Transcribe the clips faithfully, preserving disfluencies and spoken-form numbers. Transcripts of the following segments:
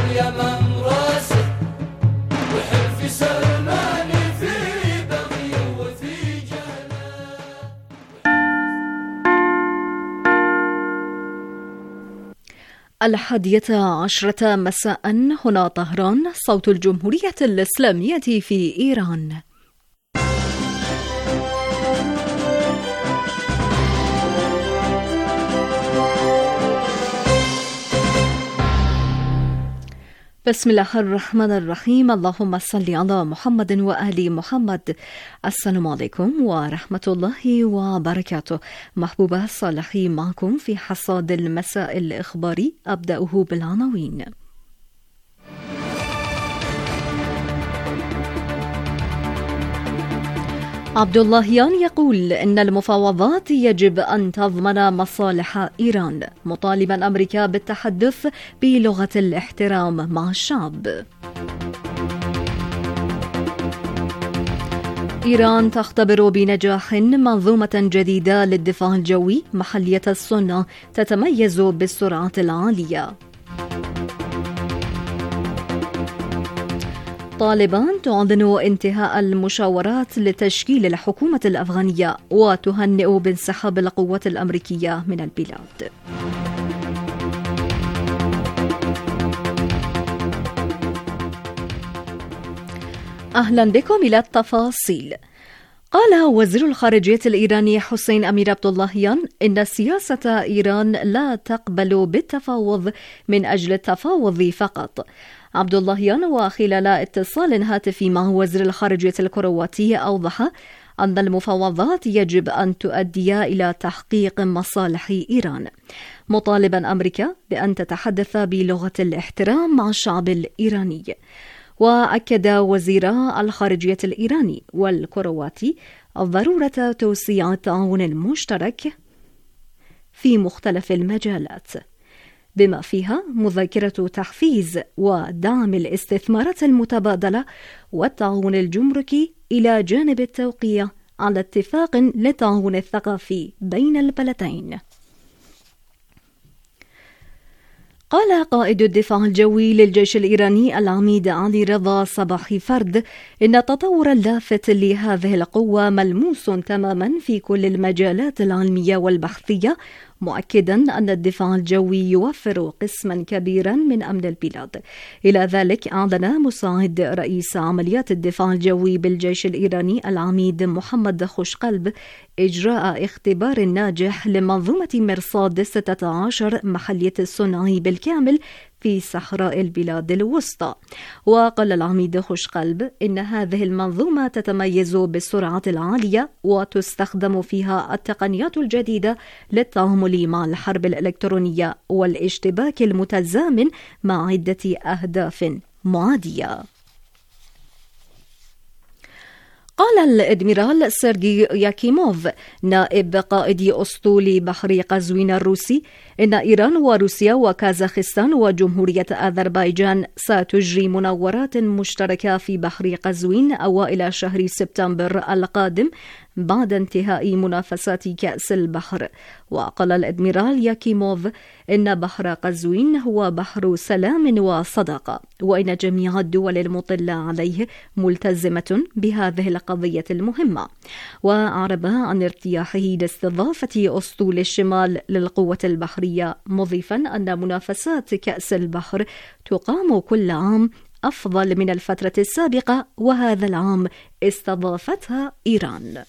اليمن راسه وحلف سلماني في بغي وفي جهله. الحادية عشرة مساء هنا طهران، صوت الجمهورية الإسلامية في إيران. بسم الله الرحمن الرحيم. اللهم صل على محمد وآل محمد. السلام عليكم ورحمة الله وبركاته. محبوبة صالحي معكم في حصاد المساء الإخباري. أبدأه بالعناوين. عبد اللهيان يقول إن المفاوضات يجب أن تضمن مصالح إيران، مطالبا أمريكا بالتحدث بلغة الاحترام مع الشعب. إيران تختبر بنجاح منظومة جديدة للدفاع الجوي محلية الصنع تتميز بالسرعة العالية. طالبان تعلن انتهاء المشاورات لتشكيل الحكومة الأفغانية وتهنئ بانسحاب القوات الأمريكية من البلاد. أهلا بكم إلى التفاصيل. قال وزير الخارجية الإيراني حسين أمير عبد اللهيان إن سياسة إيران لا تقبل بالتفاوض من أجل التفاوض فقط. عبد اللهيان وخلال اتصال هاتفي مع وزير الخارجية الكرواتي أوضح أن المفاوضات يجب أن تؤدي إلى تحقيق مصالح إيران، مطالبا أمريكا بأن تتحدث بلغة الاحترام مع الشعب الإيراني. وأكد وزير الخارجية الإيراني والكرواتي ضرورة توسيع التعاون المشترك في مختلف المجالات، بما فيها مذاكرة تحفيز ودعم الاستثمارات المتبادلة والتعاون الجمركي، إلى جانب التوقيع على اتفاق للتعاون الثقافي بين البلدين. قال قائد الدفاع الجوي للجيش الإيراني العميد علي رضا صباحي فرد إن التطور اللافت لهذه القوة ملموس تماما في كل المجالات العلمية والبحثية، مؤكدا أن الدفاع الجوي يوفر قسما كبيرا من أمن البلاد. إلى ذلك أعلن مساعد رئيس عمليات الدفاع الجوي بالجيش الإيراني العميد محمد خوشقلب إجراء اختبار ناجح لمنظومة مرصاد ستة عشر محلية الصنع بالكامل في صحراء البلاد الوسطى. وقال العميد خوشقلب إن هذه المنظومة تتميز بالسرعة العالية وتستخدم فيها التقنيات الجديدة للتعامل مع الحرب الإلكترونية والاشتباك المتزامن مع عدة أهداف معادية. قال الإدميرال سيرجي ياكيموف نائب قائد أسطول بحر قزوين الروسي إن إيران وروسيا وكازاخستان وجمهورية أذربيجان ستجري مناورات مشتركة في بحر قزوين أوائل شهر سبتمبر القادم بعد انتهاء منافسات كأس البحر. وقال الأدميرال ياكيموف إن بحر قزوين هو بحر سلام وصداقة، وإن جميع الدول المطلة عليه ملتزمة بهذه القضية المهمة. وأعرب عن ارتياحه لاستضافة أسطول الشمال للقوة البحرية، مضيفا أن منافسات كأس البحر تقام كل عام أفضل من الفترة السابقة، وهذا العام استضافتها إيران.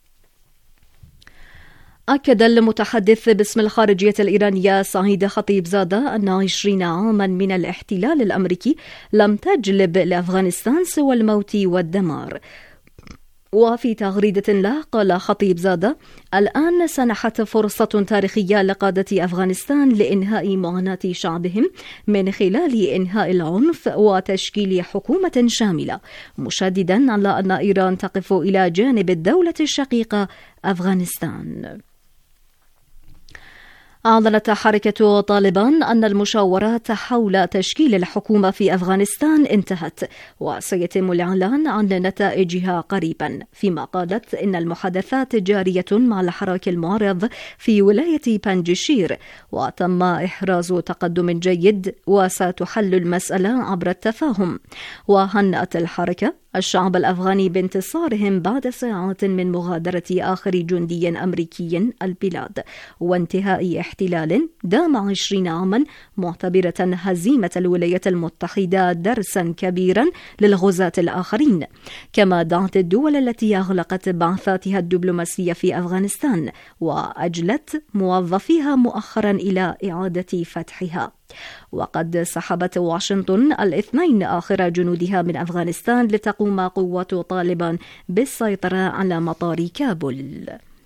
أكد المتحدث باسم الخارجية الإيرانية سعيد خطيبزادة أن عشرين عاما من الاحتلال الأمريكي لم تجلب لأفغانستان سوى الموت والدمار. وفي تغريدة له قال خطيبزادة: الآن سنحت فرصة تاريخية لقادة أفغانستان لإنهاء معاناة شعبهم من خلال إنهاء العنف وتشكيل حكومة شاملة، مشددا على أن إيران تقف إلى جانب الدولة الشقيقة أفغانستان. أعلنت حركة طالبان أن المشاورات حول تشكيل الحكومة في أفغانستان انتهت، وسيتم الإعلان عن نتائجها قريبا، فيما قالت إن المحادثات جارية مع الحراك المعارض في ولاية بنجشير، وتم إحراز تقدم جيد وستحل المسألة عبر التفاهم. وهنأت الحركة الشعب الأفغاني بانتصارهم بعد ساعات من مغادرة آخر جندي أمريكي البلاد وانتهاء احتلال دام عشرين عاما، معتبرة هزيمة الولايات المتحدة درسا كبيرا للغزاة الآخرين. كما دعت الدول التي أغلقت بعثاتها الدبلوماسية في أفغانستان وأجلت موظفيها مؤخرا إلى إعادة فتحها. وقد سحبت واشنطن الاثنين آخر جنودها من أفغانستان لتقوم قوات طالبان بالسيطرة على مطار كابول.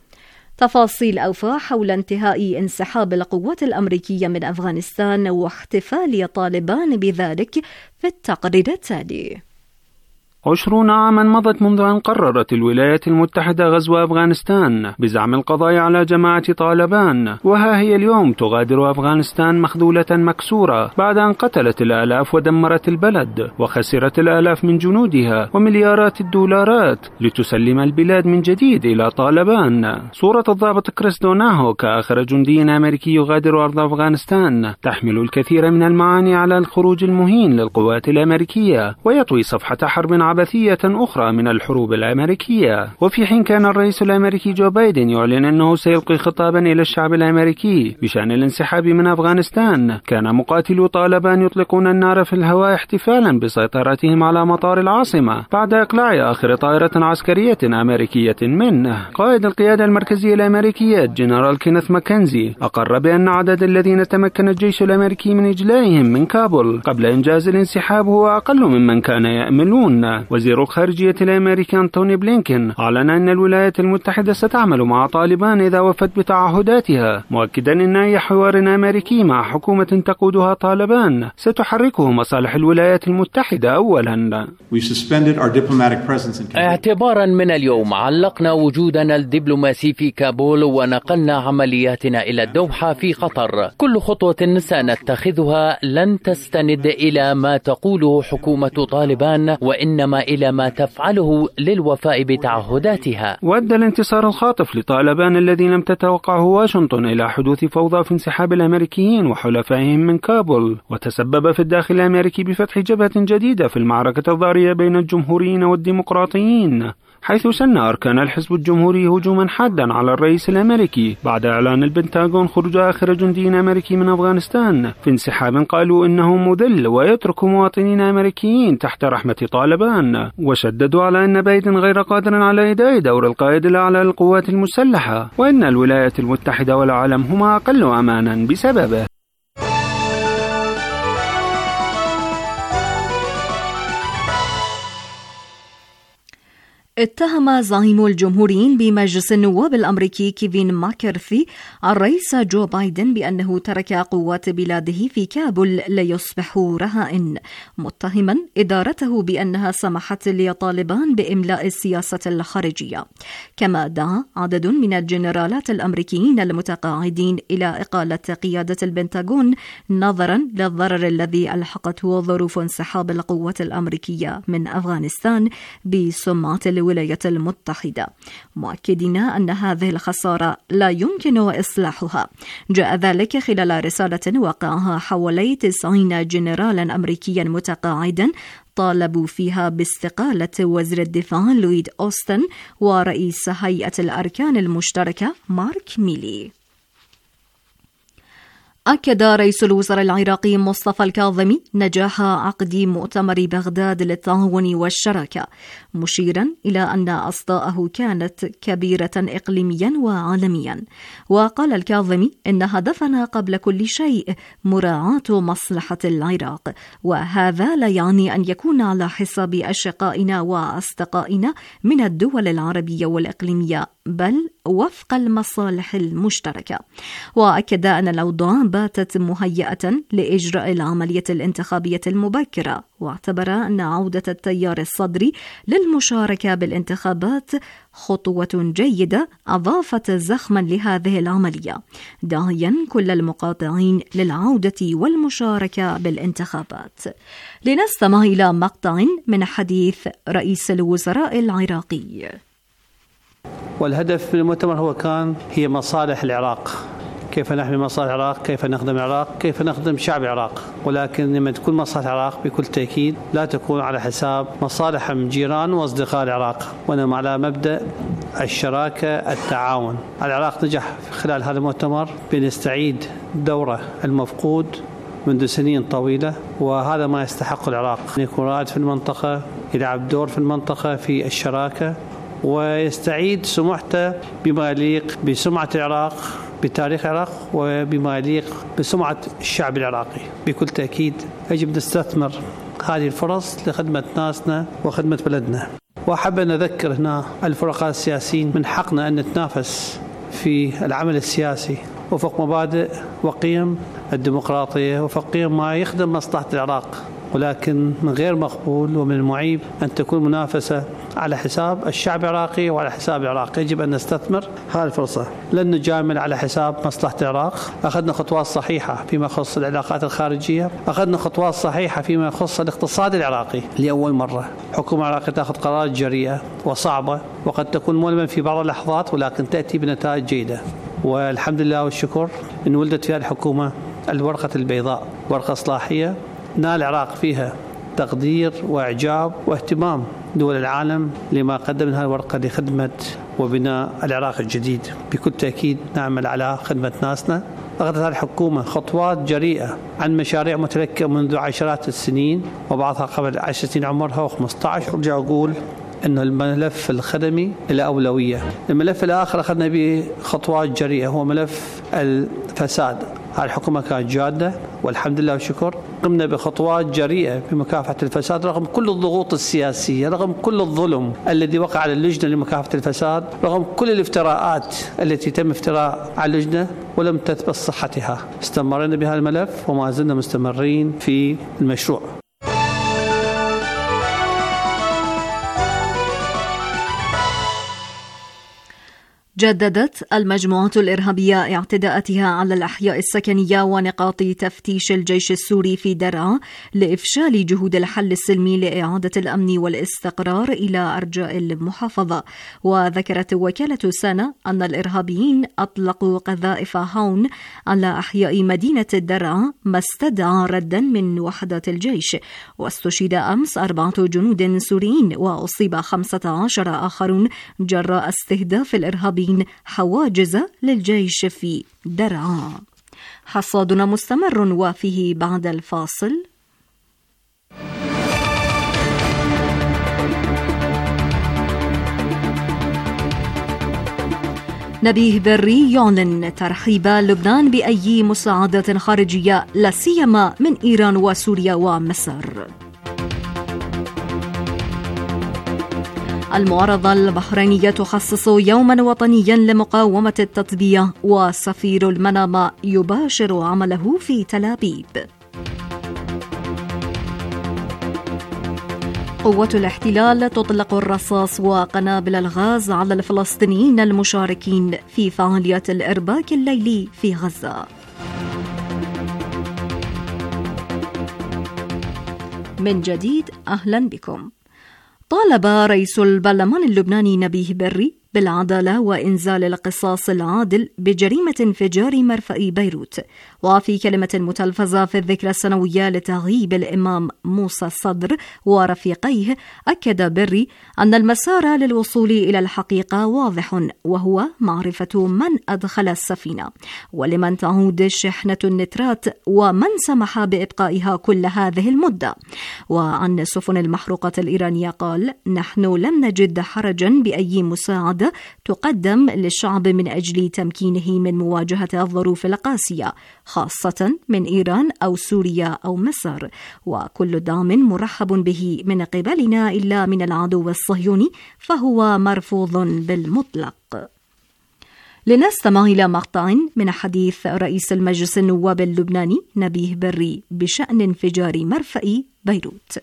تفاصيل أوفى حول انتهاء انسحاب القوات الأمريكية من أفغانستان واحتفال طالبان بذلك في التقرير التالي. عشرون عاما مضت منذ أن قررت الولايات المتحدة غزو أفغانستان بزعم القضاء على جماعة طالبان، وها هي اليوم تغادر أفغانستان مخذولة مكسورة بعد أن قتلت الآلاف ودمرت البلد وخسرت الآلاف من جنودها ومليارات الدولارات لتسلم البلاد من جديد إلى طالبان. صورة الضابط كريس دوناهو كآخر جندي أمريكي يغادر أرض أفغانستان تحمل الكثير من المعاني على الخروج المهين للقوات الأمريكية ويطوي صفحة حرب عبثية أخرى من الحروب الأمريكية. وفي حين كان الرئيس الأمريكي جو بايدن يعلن أنه سيلقي خطابا إلى الشعب الأمريكي بشأن الانسحاب من أفغانستان، كان مقاتلو طالبان يطلقون النار في الهواء احتفالا بسيطرتهم على مطار العاصمة بعد إقلاع آخر طائرة عسكرية أمريكية منه. قائد القيادة المركزية الأمريكية جنرال كينيث ماكنزي أقر بأن عدد الذين تمكن الجيش الأمريكي من إجلائهم من كابول قبل إنجاز الانسحاب هو أقل ممن كان يأملون. وزير الخارجية الأمريكي أنتوني بلينكين أعلن أن الولايات المتحدة ستعمل مع طالبان إذا وفت بتعهداتها، مؤكدا أن أي حوار أمريكي مع حكومة تقودها طالبان ستحركه مصالح الولايات المتحدة أولا. اعتبارا من اليوم علقنا وجودنا الدبلوماسي في كابول ونقلنا عملياتنا إلى الدوحة في قطر. كل خطوة سنتخذها لن تستند إلى ما تقوله حكومة طالبان وإنما إلى ما تفعله للوفاء بتعهداتها. وأدى الانتصار الخاطف لطالبان الذي لم تتوقعه واشنطن إلى حدوث فوضى في انسحاب الأمريكيين وحلفائهم من كابول، وتسبب في الداخل الأمريكي بفتح جبهة جديدة في المعركة الضارية بين الجمهوريين والديمقراطيين، حيث سن أركان الحزب الجمهوري هجوما حادا على الرئيس الأمريكي بعد إعلان البنتاغون خروج آخر جندي أمريكي من أفغانستان في انسحاب قالوا إنه مذل ويترك مواطنين أمريكيين تحت رحمة طالبان. وشددوا على أن بايدن غير قادر على إداء دور القائد الأعلى للقوات المسلحة، وإن الولايات المتحدة والعالم هما أقل أمانا بسببه. اتهم زعيم الجمهوريين بمجلس النواب الأمريكي كيفين ماكارثي الرئيس جو بايدن بأنه ترك قوات بلاده في كابول ليصبح رهائن، متهما إدارته بأنها سمحت لطالبان بإملاء السياسة الخارجية. كما دعا عدد من الجنرالات الأمريكيين المتقاعدين إلى إقالة قيادة البنتاغون نظرا للضرر الذي ألحقته ظروف انسحاب القوات الأمريكية من أفغانستان بسمعة الولايات المتحدة، مؤكدين أن هذه الخسارة لا يمكن إصلاحها. جاء ذلك خلال رسالة وقعها حوالي تسعين جنرالا أمريكيا متقاعدا طالبوا فيها باستقالة وزير الدفاع لويد أوستن ورئيس هيئة الأركان المشتركة مارك ميلي. أكد رئيس الوزراء العراقي مصطفى الكاظمي نجاح عقد مؤتمر بغداد للتعاون والشراكة، مشيرا إلى أن أصداءه كانت كبيرة إقليميا وعالميا. وقال الكاظمي إن هدفنا قبل كل شيء مراعاة مصلحة العراق، وهذا لا يعني أن يكون على حساب أشقائنا وأصدقائنا من الدول العربية والإقليمية، بل وفق المصالح المشتركة. وأكد أن الأوضاع باتت مهيئة لإجراء العملية الانتخابية المبكرة، واعتبر أن عودة التيار الصدري للمشاركة بالانتخابات خطوة جيدة أضافت زخما لهذه العملية، داعيا كل المقاطعين للعودة والمشاركة بالانتخابات. لنستمع إلى مقطع من حديث رئيس الوزراء العراقي. والهدف من المؤتمر هو كان هي مصالح العراق، كيف نحمي مصالح العراق، كيف نخدم العراق، كيف نخدم شعب العراق. ولكن لما تكون مصالح العراق بكل تأكيد لا تكون على حساب مصالح من جيران وأصدقاء العراق، وإنما على مبدأ الشراكة التعاون. العراق نجح خلال هذا المؤتمر بأن يستعيد دوره المفقود منذ سنين طويلة، وهذا ما يستحق العراق، أن يكون رائد في المنطقة، يلعب دور في المنطقة في الشراكة، ويستعيد سمعته بما يليق بسمعة العراق، بتاريخ العراق، وبما يليق بسمعة الشعب العراقي. بكل تأكيد يجب نستثمر هذه الفرص لخدمة ناسنا وخدمة بلدنا. وأحب أن أذكر هنا الفرقاء السياسيين من حقنا أن نتنافس في العمل السياسي وفق مبادئ وقيم الديمقراطية وفق قيم ما يخدم مصلحة العراق، ولكن من غير مقبول ومن المعيب أن تكون منافسة على حساب الشعب العراقي وعلى حساب العراق. يجب أن نستثمر هذه الفرصة، لن نجامل على حساب مصلحة العراق. أخذنا خطوات صحيحة فيما يخص العلاقات الخارجية، أخذنا خطوات صحيحة فيما يخص الاقتصاد العراقي. لأول مرة حكومة العراقية تأخذ قرارات جريئة وصعبة وقد تكون مؤلمة في بعض اللحظات، ولكن تأتي بنتائج جيدة. والحمد لله والشكر أن ولدت فيها الحكومة الورقة البيضاء، ورقة إصلاحية نال العراق فيها تقدير وإعجاب واهتمام دول العالم لما قدم من هذه الورقة لخدمة وبناء العراق الجديد. بكل تأكيد نعمل على خدمة ناسنا. أخذت هذه الحكومة خطوات جريئة عن مشاريع متلكة منذ عشرات السنين، وبعضها قبل عشر سنين عمرها وخمسة عشر. أرجع أقول أن الملف الخدمي له أولوية. الملف الآخر أخذنا به خطوات جريئة هو ملف الفساد. هذه الحكومة كانت جادة والحمد لله والشكر، قمنا بخطوات جريئة بمكافحة الفساد رغم كل الضغوط السياسية، رغم كل الظلم الذي وقع على اللجنة لمكافحة الفساد، رغم كل الافتراءات التي تم افتراء على اللجنة ولم تثبت صحتها. استمرنا بهذا الملف وما زلنا مستمرين في المشروع. جددت المجموعة الإرهابية اعتداءاتها على الأحياء السكنية ونقاط تفتيش الجيش السوري في درعا لإفشال جهود الحل السلمي لإعادة الأمن والاستقرار إلى أرجاء المحافظة. وذكرت وكالة سانا أن الإرهابيين أطلقوا قذائف هون على أحياء مدينة درعا ما استدعى ردا من وحدات الجيش. واستشهد أمس أربعة جنود سوريين وأصيب خمسة عشر آخرون جراء استهداف الإرهابيين حواجز للجيش في درعا. حصادنا مستمر وفيه بعد الفاصل. نبيه بري يعلن ترحيب لبنان بأي مساعدات خارجية لا سيما من إيران وسوريا ومصر. المعارضة البحرينية تخصص يوما وطنيا لمقاومة التطبيع، وسفير المنامة يباشر عمله في تل أبيب. قوة الاحتلال تطلق الرصاص وقنابل الغاز على الفلسطينيين المشاركين في فعاليات الإرباك الليلي في غزة. من جديد أهلا بكم. طالب رئيس البرلمان اللبناني نبيه بري بالعدالة وإنزال القصاص العادل بجريمة انفجار مرفأ بيروت. وفي كلمة متلفزة في الذكرى السنوية لتغييب الإمام موسى الصدر ورفيقيه، أكد بري أن المسار للوصول إلى الحقيقة واضح، وهو معرفة من أدخل السفينة ولمن تعود شحنة النترات ومن سمح بإبقائها كل هذه المدة. وعن السفن المحروقة الإيرانية قال: نحن لم نجد حرجا بأي مساعدة تقدم للشعب من أجل تمكينه من مواجهة الظروف القاسية، خاصة من إيران أو سوريا أو مصر، وكل دعم مرحب به من قبلنا إلا من العدو الصهيوني فهو مرفوض بالمطلق. لنستمع إلى مقطع من حديث رئيس المجلس النواب اللبناني نبيه بري بشأن انفجار مرفأ بيروت.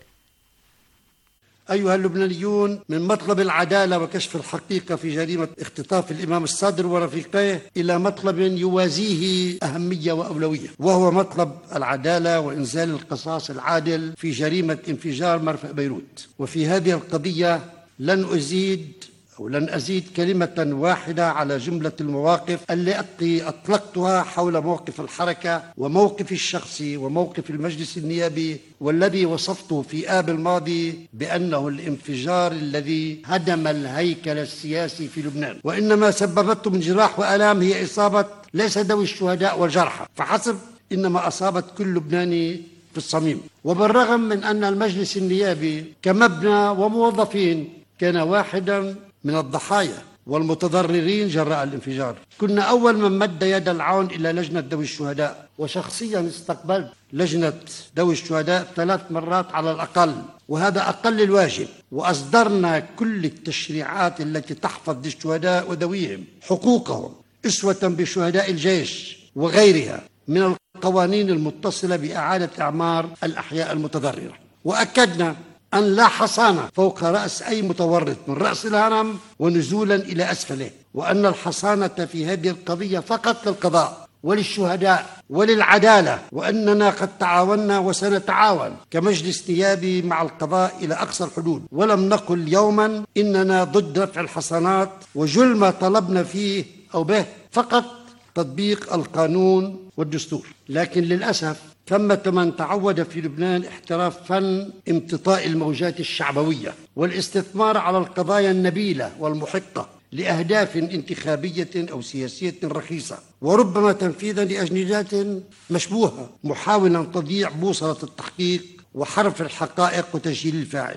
أيها اللبنانيون، من مطلب العدالة وكشف الحقيقة في جريمة اختطاف الإمام الصدر ورفيقيه إلى مطلب يوازيه أهمية وأولوية، وهو مطلب العدالة وإنزال القصاص العادل في جريمة انفجار مرفأ بيروت. وفي هذه القضية لن أزيد أو لن أزيد كلمة واحدة على جملة المواقف التي أطلقتها حول موقف الحركة وموقف الشخصي وموقف المجلس النيابي، والذي وصفته في آب الماضي بأنه الانفجار الذي هدم الهيكل السياسي في لبنان، وإنما سببته من جراح وآلام هي إصابة ليس ذوي الشهداء والجرحى فحسب، إنما أصابت كل لبناني في الصميم. وبالرغم من أن المجلس النيابي كمبنى وموظفين كان واحدا من الضحايا والمتضررين جراء الانفجار، كنا أول من مد يد العون إلى لجنة ذوي الشهداء، وشخصيا استقبلت لجنة ذوي الشهداء ثلاث مرات على الأقل، وهذا أقل الواجب، وأصدرنا كل التشريعات التي تحفظ للشهداء وذويهم حقوقهم أسوة بشهداء الجيش وغيرها من القوانين المتصلة بإعادة إعمار الأحياء المتضررة. وأكدنا أن لا حصانة فوق رأس أي متورط من رأس الهرم ونزولا إلى أسفله، وأن الحصانة في هذه القضية فقط للقضاء وللشهداء وللعدالة، وأننا قد تعاوننا وسنتعاون كمجلس نيابي مع القضاء إلى أقصى الحدود، ولم نقل يوما إننا ضد رفع الحصانات، وجل ما طلبنا فيه أو به فقط تطبيق القانون والدستور. لكن للأسف ثمة من تعود في لبنان احتراف فن امتطاء الموجات الشعبوية والاستثمار على القضايا النبيلة والمحقة لأهداف انتخابية أو سياسية رخيصة، وربما تنفيذا لأجندات مشبوهة، محاولا تضييع بوصلة التحقيق وحرف الحقائق وتجهيل الفاعل.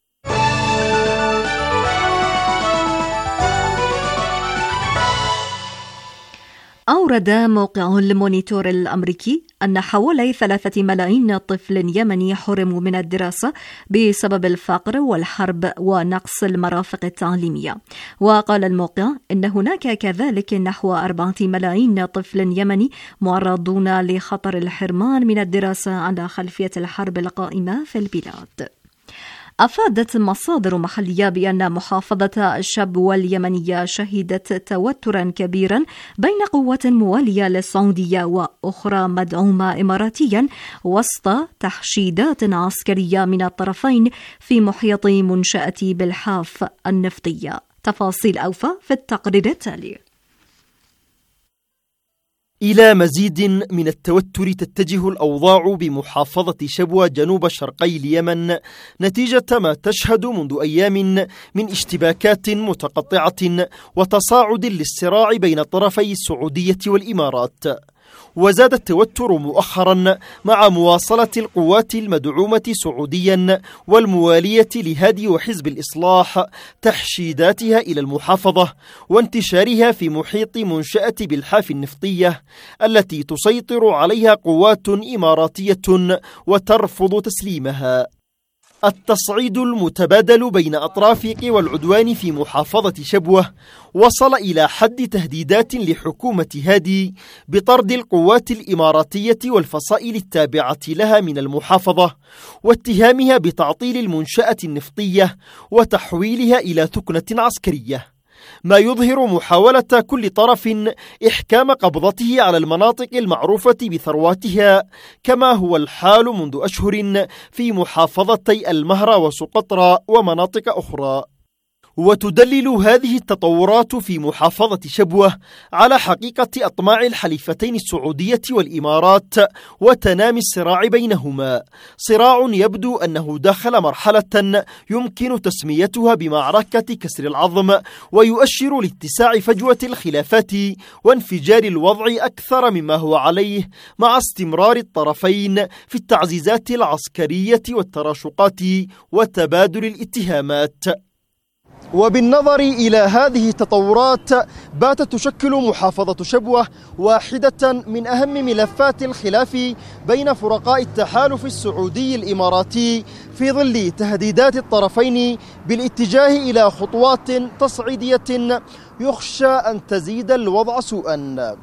أورد موقع المونيتور الأمريكي أن حوالي ثلاثة ملايين طفل يمني حرموا من الدراسة بسبب الفقر والحرب ونقص المرافق التعليمية. وقال الموقع إن هناك كذلك نحو أربعة ملايين طفل يمني معرضون لخطر الحرمان من الدراسة على خلفية الحرب القائمة في البلاد. أفادت مصادر محلية بأن محافظة شبوة اليمنية شهدت توترا كبيرا بين قوات موالية للسعودية وأخرى مدعومة إماراتيا وسط تحشيدات عسكرية من الطرفين في محيط منشأة بالحاف النفطية. تفاصيل أوفى في التقرير التالي. إلى مزيد من التوتر تتجه الأوضاع بمحافظة شبوة جنوب شرقي اليمن نتيجة ما تشهد منذ أيام من اشتباكات متقطعة وتصاعد للصراع بين طرفي السعودية والإمارات. وزاد التوتر مؤخرا مع مواصلة القوات المدعومة سعوديا والموالية لهادي وحزب الإصلاح تحشيداتها إلى المحافظة وانتشارها في محيط منشأة بالحاف النفطية التي تسيطر عليها قوات إماراتية وترفض تسليمها. التصعيد المتبادل بين أطراف قوى العدوان في محافظة شبوة وصل إلى حد تهديدات لحكومة هادي بطرد القوات الإماراتية والفصائل التابعة لها من المحافظة واتهامها بتعطيل المنشأة النفطية وتحويلها إلى ثكنة عسكرية، ما يظهر محاولة كل طرف إحكام قبضته على المناطق المعروفة بثرواتها، كما هو الحال منذ أشهر في محافظتي المهرة وسقطرى ومناطق أخرى. وتدلل هذه التطورات في محافظة شبوة على حقيقة أطماع الحليفتين السعودية والإمارات وتنامي الصراع بينهما، صراع يبدو أنه دخل مرحلة يمكن تسميتها بمعركة كسر العظم، ويؤشر لاتساع فجوة الخلافات وانفجار الوضع أكثر مما هو عليه مع استمرار الطرفين في التعزيزات العسكرية والتراشقات وتبادل الاتهامات. وبالنظر إلى هذه التطورات باتت تشكل محافظة شبوة واحدة من أهم ملفات الخلاف بين فرقاء التحالف السعودي الإماراتي في ظل تهديدات الطرفين بالاتجاه إلى خطوات تصعيدية يخشى أن تزيد الوضع سوءا.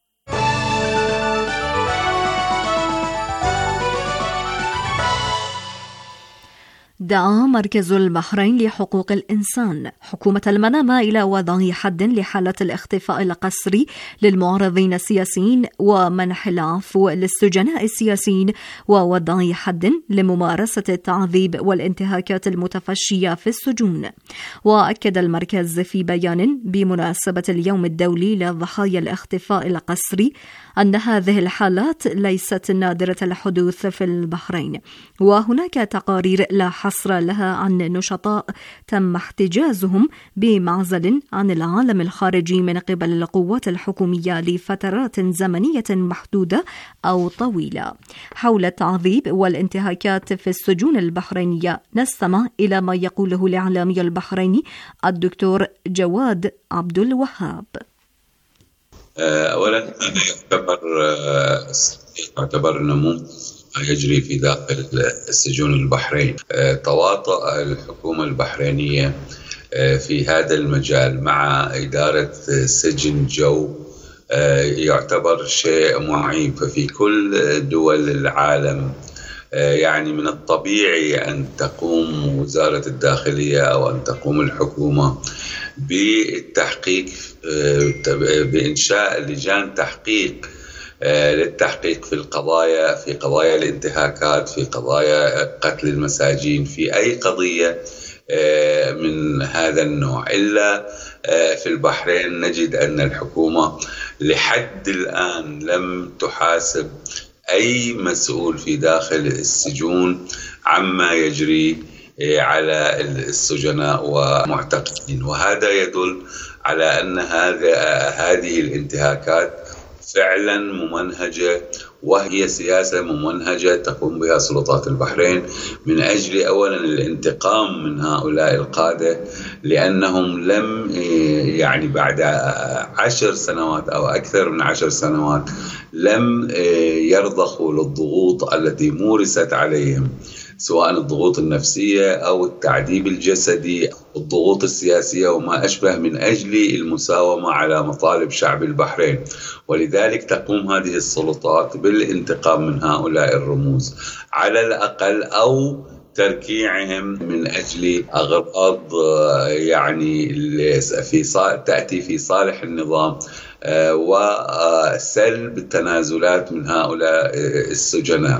دعا مركز البحرين لحقوق الإنسان حكومة المنامة إلى وضع حد لحالة الاختفاء القسري للمعارضين السياسيين ومنح العفو للسجناء السياسيين ووضع حد لممارسة التعذيب والانتهاكات المتفشية في السجون. وأكد المركز في بيان بمناسبة اليوم الدولي لضحايا الاختفاء القسري أن هذه الحالات ليست نادرة الحدوث في البحرين، وهناك تقارير لا حصر لها عن نشطاء تم احتجازهم بمعزل عن العالم الخارجي من قبل القوات الحكومية لفترات زمنية محدودة أو طويلة. حول التعذيب والانتهاكات في السجون البحرينية نستمع إلى ما يقوله الإعلامي البحريني الدكتور جواد عبد الوهاب. أولا يعتبر يعتبر نموذج ما يجري في داخل السجون البحرين. تواطؤ الحكومة البحرينية في هذا المجال مع إدارة سجن جو يعتبر شيء معيب. ففي كل دول العالم يعني من الطبيعي أن تقوم وزارة الداخلية أو أن تقوم الحكومة بالتحقيق بإنشاء لجان تحقيق للتحقيق في القضايا في قضايا الانتهاكات، في قضايا قتل المساجين، في أي قضية من هذا النوع. إلا في البحرين نجد أن الحكومة لحد الآن لم تحاسب أي مسؤول في داخل السجون عما يجري على السجناء ومعتقلين، وهذا يدل على أن هذه الانتهاكات فعلا ممنهجة، وهي سياسة ممنهجة تقوم بها سلطات البحرين من أجل أولا الانتقام من هؤلاء القادة، لأنهم لم يعني بعد عشر سنوات أو أكثر من عشر سنوات لم يرضخوا للضغوط التي مورست عليهم، سواء الضغوط النفسية أو التعذيب الجسدي، الضغوط السياسية وما أشبه، من أجل المساومة على مطالب شعب البحرين. ولذلك تقوم هذه السلطات بالانتقام من هؤلاء الرموز على الأقل، أو تركيعهم من أجل أغراض يعني في تأتي في صالح النظام وسلب التنازلات من هؤلاء السجناء.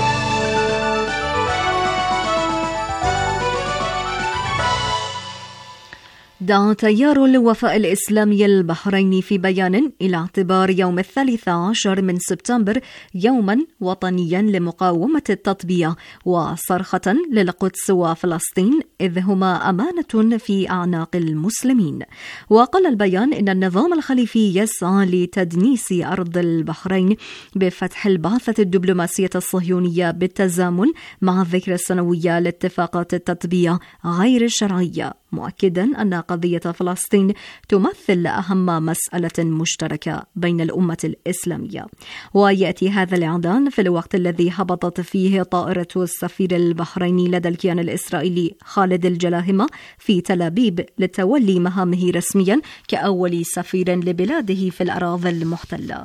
دعا تيار الوفاء الإسلامي البحريني في بيان إلى اعتبار يوم الثالث عشر من سبتمبر يوما وطنيا لمقاومة التطبيع وصرخة للقدس وفلسطين، إذ هما أمانة في أعناق المسلمين. وقال البيان إن النظام الخليفي يسعى لتدنيس أرض البحرين بفتح البعثة الدبلوماسية الصهيونية بالتزامن مع الذكرى السنوية لاتفاقات التطبيع غير الشرعية، مؤكدا أن قضية فلسطين تمثل أهم مسألة مشتركة بين الأمة الإسلامية. ويأتي هذا الإعلان في الوقت الذي هبطت فيه طائرة السفير البحريني لدى الكيان الإسرائيلي خالد الجلاهمة في تل أبيب لتولي مهامه رسميا كأول سفير لبلاده في الأراضي المحتلة.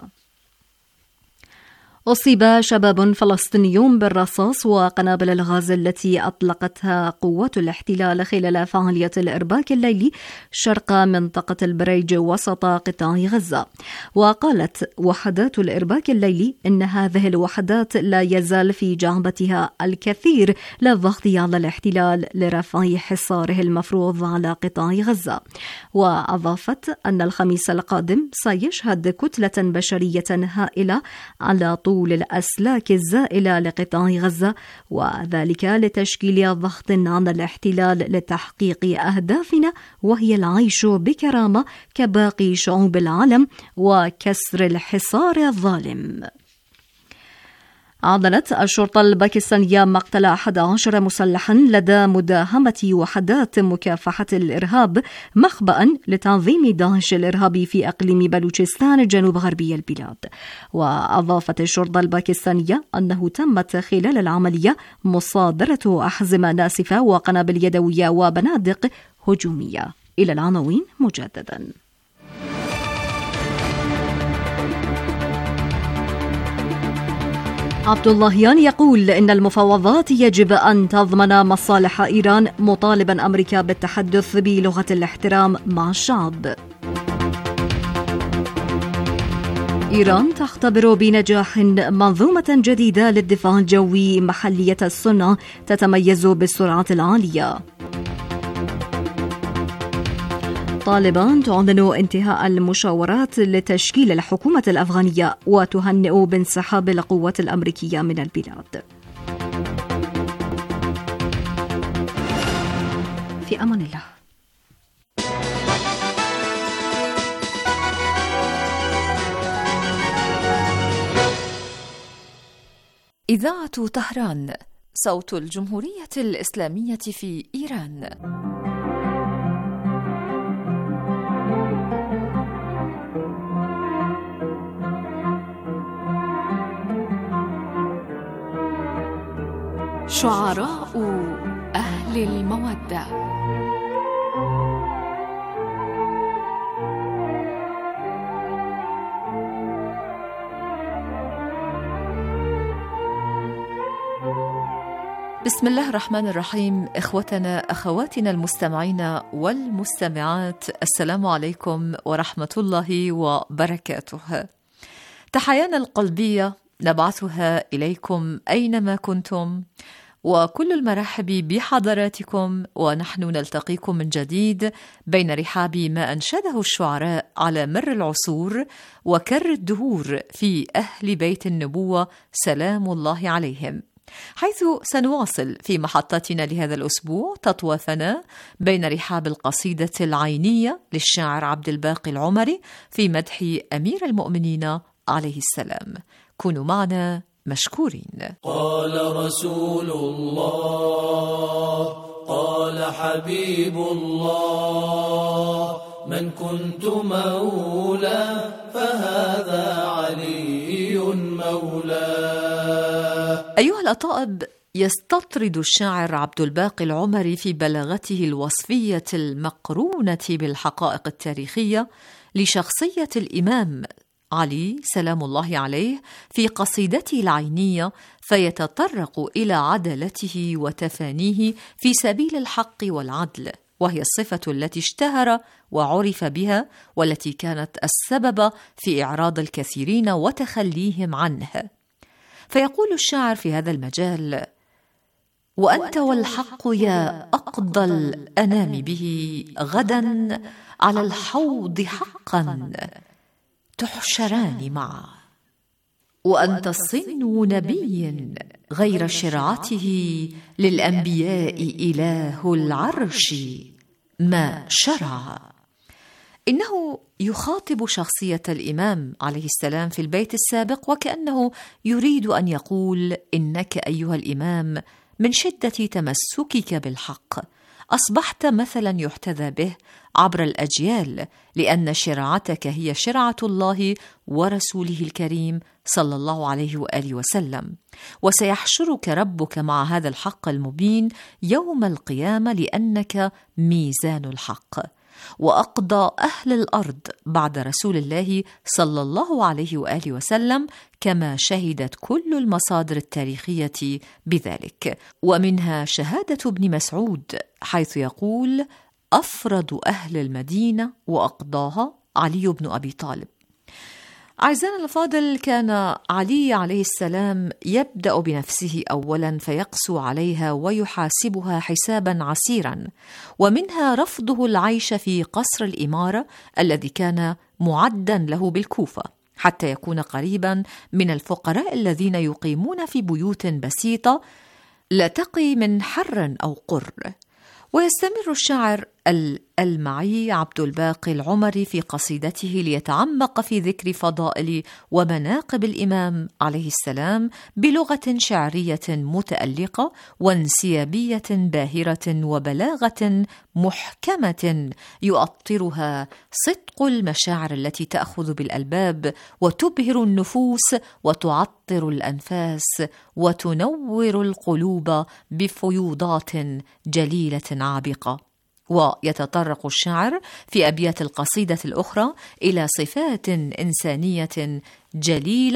أصيب شباب فلسطينيون بالرصاص وقنابل الغاز التي أطلقتها قوات الاحتلال خلال فعالية الإرباك الليلي شرق منطقة البريج وسط قطاع غزة. وقالت وحدات الإرباك الليلي إن هذه الوحدات لا يزال في جعبتها الكثير للضغط على الاحتلال لرفع حصاره المفروض على قطاع غزة. وأضافت أن الخميس القادم سيشهد كتلة بشرية هائلة على طول الأسلاك الزائلة لقطاع غزة، وذلك لتشكيل ضغط على الاحتلال لتحقيق أهدافنا، وهي العيش بكرامة كباقي شعوب العالم وكسر الحصار الظالم. أعلنت الشرطة الباكستانية مقتل أحد عشر مسلحا لدى مداهمة وحدات مكافحة الإرهاب مخبأ لتنظيم داعش الإرهابي في أقليم بلوچستان جنوب غربي البلاد. وأضافت الشرطة الباكستانية أنه تمت خلال العملية مصادرة أحزمة ناسفة وقنابل يدوية وبنادق هجومية. إلى العناوين مجددا. عبد اللهيان يقول إن المفاوضات يجب أن تضمن مصالح إيران، مطالبا أمريكا بالتحدث بلغة الاحترام مع الشعب. إيران تختبر بنجاح منظومة جديدة للدفاع الجوي محلية الصنع تتميز بالسرعة العالية. طالبان تعلن انتهاء المشاورات لتشكيل الحكومة الأفغانية وتهنئ بانسحاب القوات الأمريكية من البلاد. في أمان الله. إذاعة طهران، صوت الجمهورية الإسلامية في إيران. شعراء أهل المودة. بسم الله الرحمن الرحيم. إخوتنا أخواتنا المستمعين والمستمعات، السلام عليكم ورحمة الله وبركاته. تحيانا القلبية نبعثها إليكم أينما كنتم، وكل المرحب بحضراتكم، ونحن نلتقيكم من جديد بين رحاب ما أنشده الشعراء على مر العصور وكر الدهور في أهل بيت النبوة سلام الله عليهم، حيث سنواصل في محطتنا لهذا الأسبوع تطوافنا بين رحاب القصيدة العينية للشاعر عبد الباقي العمري في مدح أمير المؤمنين عليه السلام. كونوا معنا مشكورين. قال رسول الله، قال حبيب الله، من كنت مولى فهذا علي مولاه. أيها الأطائب، يستطرد الشاعر عبد الباقي العمري في بلاغته الوصفية المقرونة بالحقائق التاريخية لشخصية الإمام علي سلام الله عليه في قصيدته العينية، فيتطرق إلى عدالته وتفانيه في سبيل الحق والعدل، وهي الصفة التي اشتهر وعرف بها، والتي كانت السبب في إعراض الكثيرين وتخليهم عنه. فيقول الشاعر في هذا المجال: وأنت والحق يا أقضى الأنام به غدا على الحوض حقا تحشران معا، وأنت صنو نبي غير شرعته للأنبياء إله العرش ما شرع. إنه يخاطب شخصية الإمام عليه السلام في البيت السابق، وكأنه يريد أن يقول: إنك أيها الإمام من شدة تمسكك بالحق أصبحت مثلا يحتذى به عبر الأجيال، لأن شرعتك هي شرعة الله ورسوله الكريم صلى الله عليه وآله وسلم، وسيحشرك ربك مع هذا الحق المبين يوم القيامة، لأنك ميزان الحق. وأقضى أهل الأرض بعد رسول الله صلى الله عليه وآله وسلم، كما شهدت كل المصادر التاريخية بذلك، ومنها شهادة ابن مسعود حيث يقول: أفرد أهل المدينة وأقضاها علي بن أبي طالب. أعزائنا الفاضل، كان علي عليه السلام يبدأ بنفسه أولا فيقسو عليها ويحاسبها حسابا عسيرا، ومنها رفضه العيش في قصر الإمارة الذي كان معدا له بالكوفة، حتى يكون قريبا من الفقراء الذين يقيمون في بيوت بسيطة لا تقي من حر أو قر. ويستمر الشاعر الألمعي عبد الباقي العمري في قصيدته ليتعمق في ذكر فضائل ومناقب الإمام عليه السلام بلغة شعرية متألقة وانسيابية باهرة وبلاغة محكمة يؤطرها صدق المشاعر التي تأخذ بالألباب وتبهر النفوس وتعطر الأنفاس وتنور القلوب بفيوضات جليلة عابقة. ويتطرق الشاعر في أبيات القصيدة الأخرى إلى صفات إنسانية جليلة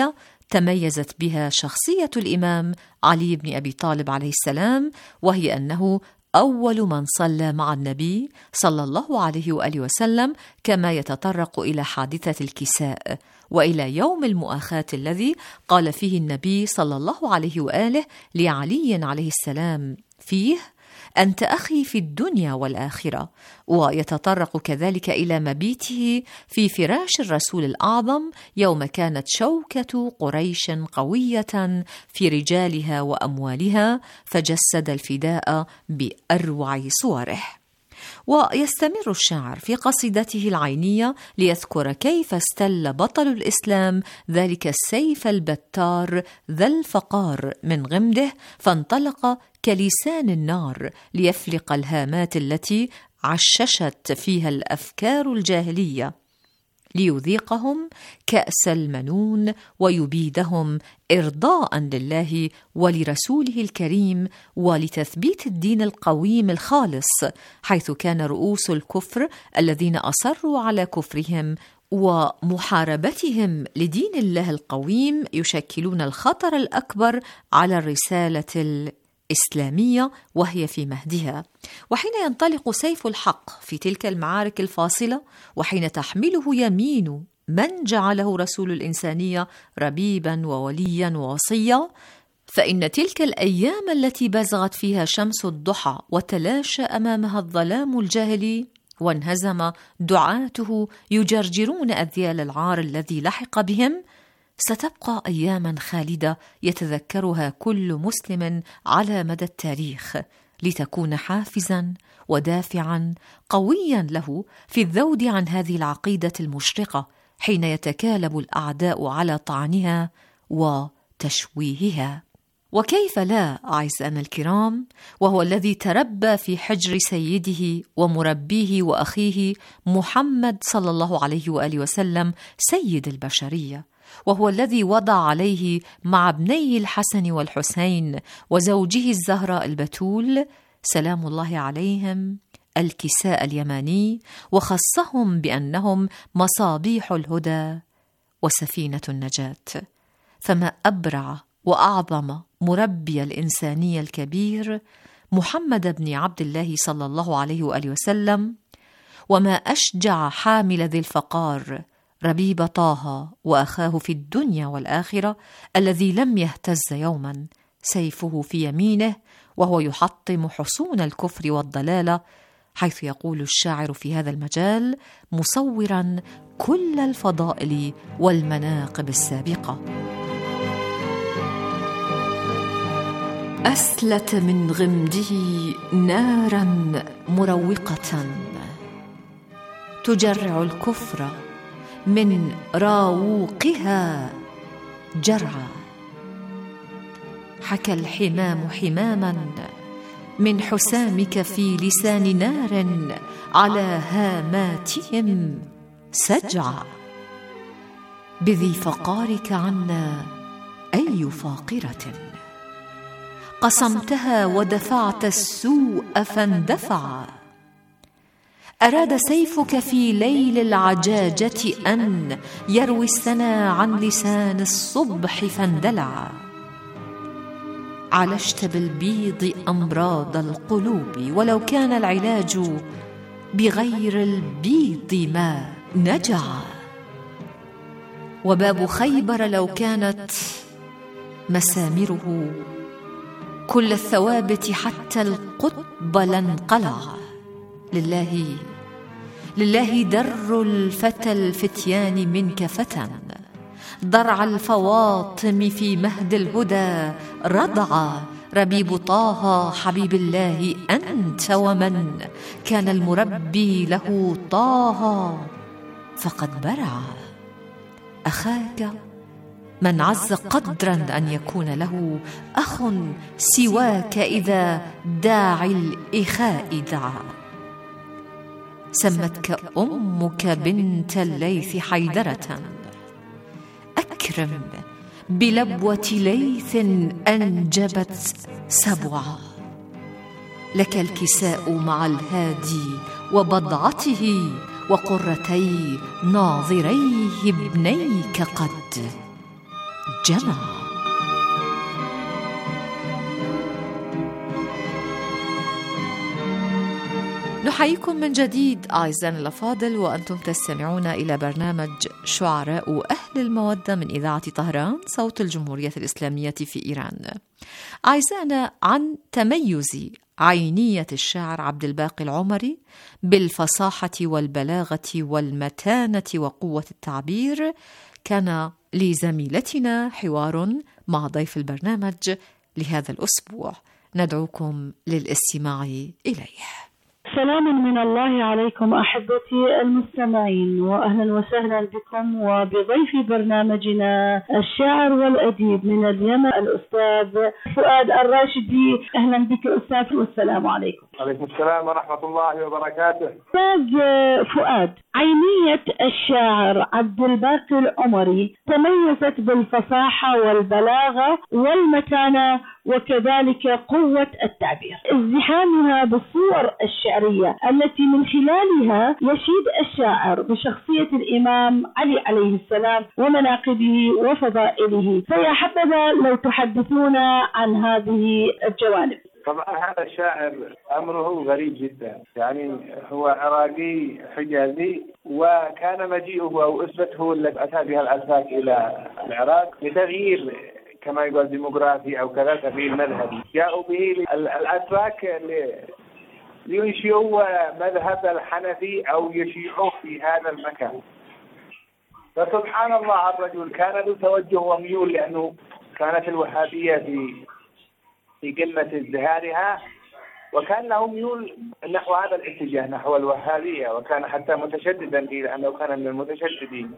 تميزت بها شخصية الإمام علي بن أبي طالب عليه السلام، وهي أنه أول من صلى مع النبي صلى الله عليه وآله وسلم، كما يتطرق إلى حادثة الكساء وإلى يوم المؤاخاة الذي قال فيه النبي صلى الله عليه وآله لعلي عليه السلام فيه: أنت أخي في الدنيا والآخرة. ويتطرق كذلك إلى مبيته في فراش الرسول الأعظم يوم كانت شوكة قريش قوية في رجالها وأموالها، فجسد الفداء بأروع صوره. ويستمر الشاعر في قصيدته العينية ليذكر كيف استل بطل الإسلام ذلك السيف البتار ذا الفقار من غمده، فانطلق كلسان النار ليفلق الهامات التي عششت فيها الأفكار الجاهلية، ليذيقهم كأس المنون ويبيدهم إرضاء لله ولرسوله الكريم ولتثبيت الدين القويم الخالص، حيث كان رؤوس الكفر الذين أصروا على كفرهم ومحاربتهم لدين الله القويم يشكلون الخطر الأكبر على الرسالة الإسلامية وهي في مهدها. وحين ينطلق سيف الحق في تلك المعارك الفاصلة، وحين تحمله يمين من جعله رسول الإنسانية ربيبا ووليا ووصيا، فإن تلك الأيام التي بزغت فيها شمس الضحى وتلاشى أمامها الظلام الجاهلي وانهزم دعاته يجرجرون أذيال العار الذي لحق بهم، ستبقى أياماً خالدة يتذكرها كل مسلم على مدى التاريخ، لتكون حافزاً ودافعاً قوياً له في الذود عن هذه العقيدة المشرقة حين يتكالب الأعداء على طعنها وتشويهها. وكيف لا أعزائنا الكرام، وهو الذي تربى في حجر سيده ومربيه وأخيه محمد صلى الله عليه وآله وسلم سيد البشرية، وهو الذي وضع عليه مع ابنيه الحسن والحسين وزوجه الزهراء البتول سلام الله عليهم الكساء اليماني، وخصهم بأنهم مصابيح الهدى وسفينة النجاة. فما أبرع وأعظم مربي الإنسانية الكبير محمد بن عبد الله صلى الله عليه وآله وسلم، وما أشجع حامل ذي الفقار ربيب طه وأخاه في الدنيا والآخرة، الذي لم يهتز يوما سيفه في يمينه وهو يحطم حصون الكفر والضلالة، حيث يقول الشاعر في هذا المجال مصورا كل الفضائل والمناقب السابقة: أسلت من غمده نارا مروقة تجرع الكفر من راوقها جرعا، حكى الحمام حماما من حسامك في لسان نار على هاماتهم سجعا، بذي فقارك عنا أي فاقرة قسمتها ودفعت السوء فاندفعا، أراد سيفك في ليل العجاجة أن يروي السنا عن لسان الصبح فاندلعا، عالجت بالبيض أمراض القلوب ولو كان العلاج بغير البيض ما نجع، وباب خيبر لو كانت مسامره كل الثوابت حتى القطب لانقلع، لله لله در الفتى الفتيان منك فتى، ضرع الفواطم في مهد الهدى رضع، ربيب طه حبيب الله أنت، ومن كان المربي له طه فقد برع، أخاك من عز قدرا أن يكون له أخ سواك إذا داعي الإخاء دعا، سمتك أمك بنت الليث حيدرة، أكرم بلبوة ليث أنجبت سبعا، لك الكساء مع الهادي وبضعته وقرتي ناظريه ابنيك قد جمع. نحييكم من جديد أعزائنا الأفاضل، وأنتم تستمعون إلى برنامج شعراء أهل المودة من إذاعة طهران صوت الجمهورية الإسلامية في إيران. أعزائنا، عن تميز عينية الشاعر عبد الباقي العمري بالفصاحة والبلاغة والمتانة وقوة التعبير كان لزميلتنا حوار مع ضيف البرنامج لهذا الأسبوع، ندعوكم للاستماع إليه. سلام من الله عليكم أحبتي المستمعين، وأهلا وسهلا بكم وبضيف برنامجنا الشاعر والأديب من اليمن الأستاذ فؤاد الراشدي. أهلا بك أستاذ، والسلام عليكم. عليكم السلام ورحمة الله وبركاته. أستاذ فؤاد، عينية الشاعر عبد الباقي العمري تميزت بالفصاحة والبلاغة والمتانة وكذلك قوة التعبير، ازدحامها بالصور الشعرية التي من خلالها يشيد الشاعر بشخصية الإمام علي عليه السلام ومناقبه وفضائله. فيا حبذا لو تحدثونا عن هذه الجوانب. طبعا هذا الشاعر أمره غريب جدا، يعني هو عراقي حجازي، وكان مجيئه أو أسرته التي أتى بها الأتراك إلى العراق لتغيير كما يقول ديموغرافي أو كذا، تغيير مذهبي. جاءوا به الأتراك لينشئوا مذهب الحنفي أو يشيعوه في هذا المكان. فسبحان الله، الرجل كان له توجه وميول، لأنه كانت الوهابية في في قمة ازدهارها، وكان له ميول نحو هذا الاتجاه، نحو الوهابية، وكان حتى متشددا فيه لأنه كان من المتشددين.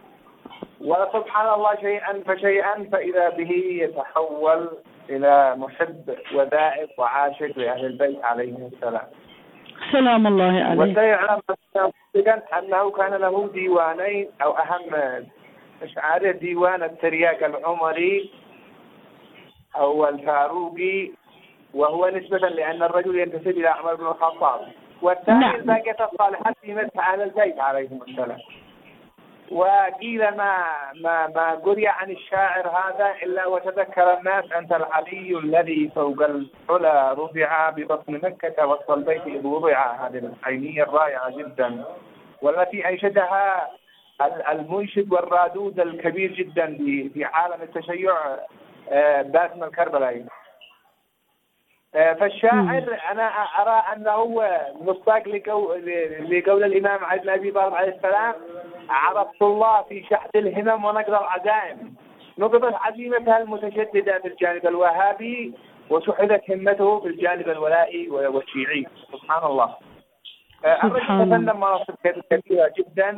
وسبحان الله، شيئا فشيئا فإذا به يتحول إلى محب وذائب وعاشق لأهل البيت عليهم السلام. سلام الله عليه. وسيعلم أنه كان له ديوانين أو أهم أشعاره، ديوان الترياق العمري أو الفاروقي، وهو نسبة لأن الرجل ينتسب إلى عمر بن الخطاب، والثاني الباقية الصالحات في مدح أهل البيت عليهم السلام. وقيل ما ما ما قرئ عن الشاعر هذا إلا وتذكر الناس أنت العلي الذي فوق العلا رفع ببطن مكة وسط البيت إذ وضع. هذه العينية الرائعة جدا، والتي أنشدها المنشد والرادود الكبير جدا في عالم التشيع باسم الكربلائي. فالشاعر أنا أرى أنه مصداق لقول الإمام علي بن أبي طالب عليه السلام: عرفت الله في شحذ الهمم ونقض العزائم. نقضت عزيمتها المتشددة في الجانب الوهابي، وشحذت همته في الجانب الولائي والشيعي. سبحان الله. الرجل تفنن مناصب كثيرة جدا،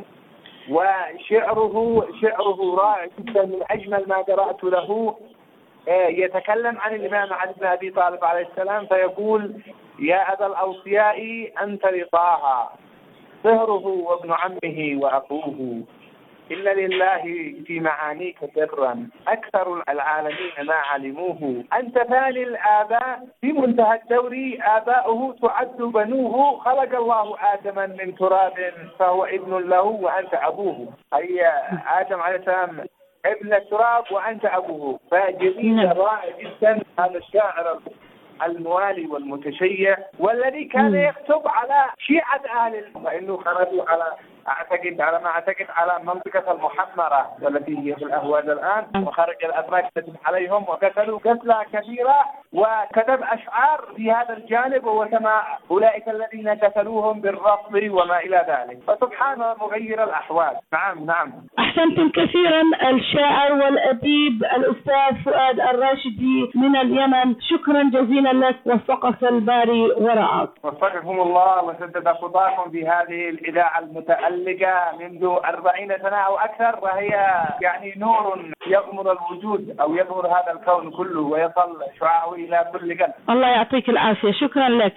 وشعره شعره رائع جدا. من أجمل ما قرأت له يتكلم عن الإمام علي بن أبي طالب عليه السلام فيقول: يا أبا الأوصياء أنت لطاها صهره وابن عمه وأخوه، إن لله في معانيك سرا أكثر العالمين ما علموه، أنت ثاني الآباء في منتهى الدور آباؤه تعد بنوه، خلق الله آدما من تراب فهو ابن له وأنت أبوه. أي آدم عليه السلام ابن التراب وأنت أبوه. فجميل رائع جدا هذا الشاعر الموالي والمتشيع، والذي كان يكتب على شيعة أهل الأمة، إنه خرجوا على أعتقد على ما أعتقد على منطقة المحمرة والتي هي في الأهواز الآن، وخرج الأتراك كتب عليهم وقتلوا قتلى كثيرة، وكتب أشعار في هذا الجانب وسمى أولئك الذين قتلوهم بالرفض وما إلى ذلك. فسبحان مغير الأحوال. نعم نعم. أحسنتم كثيرا الشاعر والأديب الأستاذ فؤاد الراشدي من اليمن، شكرا جزيلا لك، وفقك الباري ورعاك. وفقكم الله وسدد خطاكم في هذه الإذاعة المتألقة منذ أربعين سنة أو أكثر، وهي يعني نور يغمر الوجود أو يغمر هذا الكون كله ويصل شعاعه إلى كل قلب. الله يعطيك العافية، شكرا لك.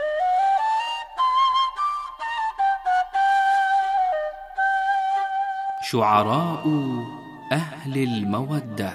شعراء أهل المودة،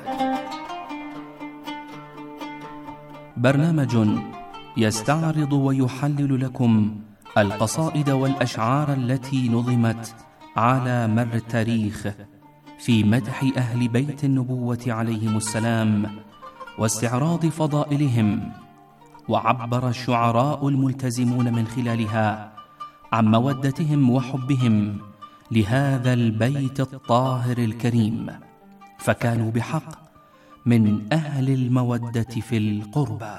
برنامج يستعرض ويحلل لكم القصائد والأشعار التي نظمت على مر التاريخ في مدح أهل بيت النبوة عليهم السلام واستعراض فضائلهم. وعبر الشعراء الملتزمون من خلالها عن مودتهم وحبهم لهذا البيت الطاهر الكريم، فكانوا بحق من أهل المودة في القربى.